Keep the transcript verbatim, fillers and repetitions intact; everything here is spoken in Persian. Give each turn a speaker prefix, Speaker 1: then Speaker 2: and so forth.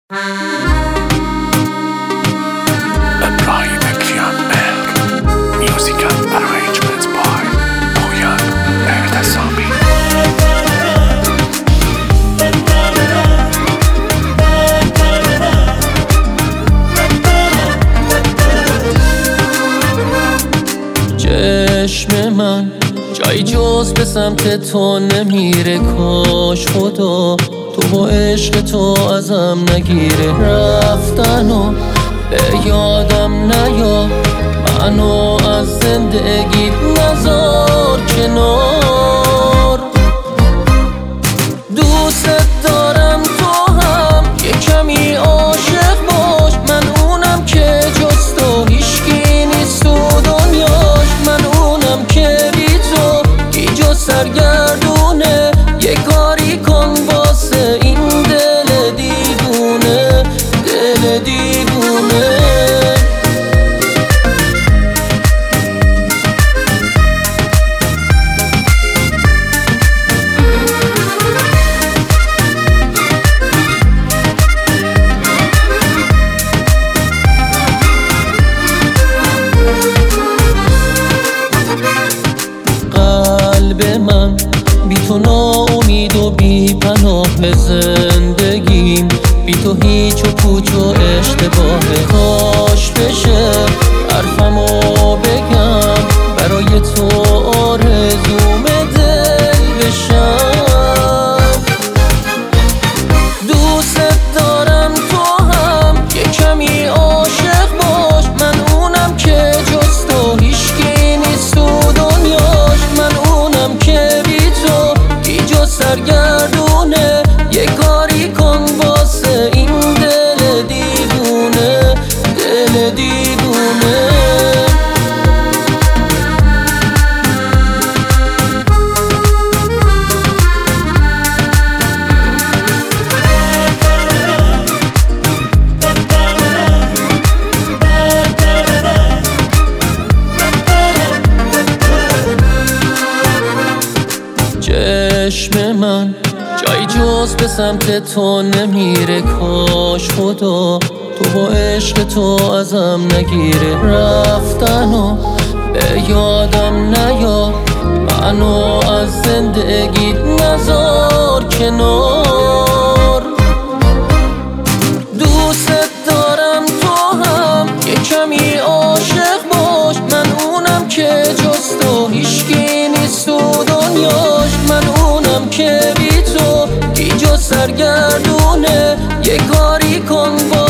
Speaker 1: Ibrahim Kianberg. Musical arrangements by Poyan Ertasami.
Speaker 2: چشم من جایی جز به سمت تو نمیره، کاش خدا تو با عشق تو ازم نگیره. رفتن و به یادم نیا، منو از زندگی نذار کنار. دوست دارم تو هم یه کمی عاشق باش، من اونم که جز تو هیچکی نیست تو دنیاش. من اونم که بی تو بی جز سرگردونه، یه کاری کن واسه این دل دیوونه، دل دیوونه. قلب من بی تو ناامید و بی پناه، زندگیم بی تو هیچ و پوچ و اشتباهه. کاش بشه حرفمو بگم، برای تو آرزوم دل بشم. دوست دارم تو هم یه کمی عاشق باش، من اونم که جز تو هیچکی نیست تو دنیاش. من اونم که بی تو بی جز سرگردونه، یه کاری کن واسه این دل دیوونه، دل دیوونه. چشم من جایی جز به سمت تو نمیره، کاش خدا تو با عشق تو ازم نگیره. رفتن و به یادم نیا، منو از زندگی نذار کنار. دوست دارم تو هم یه کمی عاشق باش، من اونم که جز تو هیچکی نیست تو دنیاش. من اونم که بی تو بی جز سرگردونه، یه کاری کن با